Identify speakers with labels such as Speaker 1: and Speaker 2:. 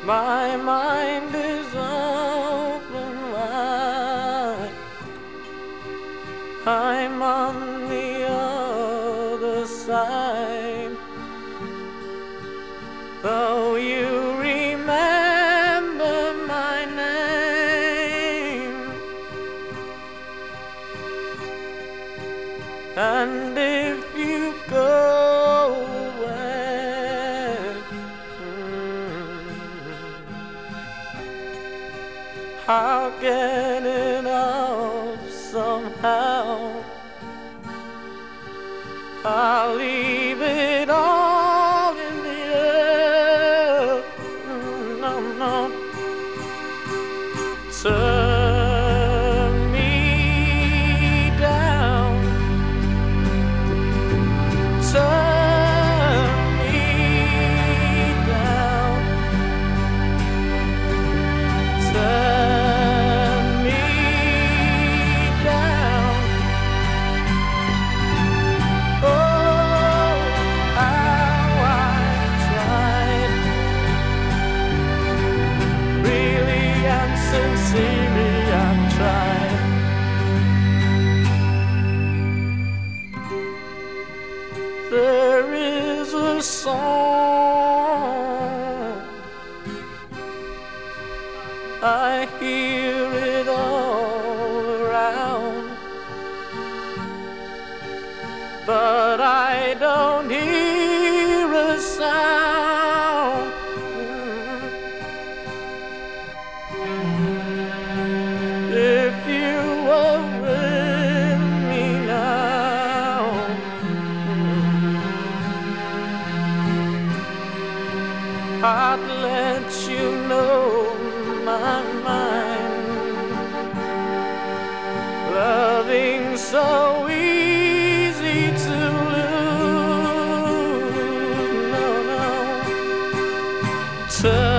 Speaker 1: My mind is open wide. I'm on the other side. Though you remember my name, and if you go away, I'll get it off somehow. I'll leave it all in the air. No, no. Turn me down. Turn me down. Turn me down. Oh, how I tried, really and sincerely I've tried. There is a song, I hear it all around, but I don't hear a sound. If you were with me now, I'd let you know my mind. Loving so easy to lose. No, no.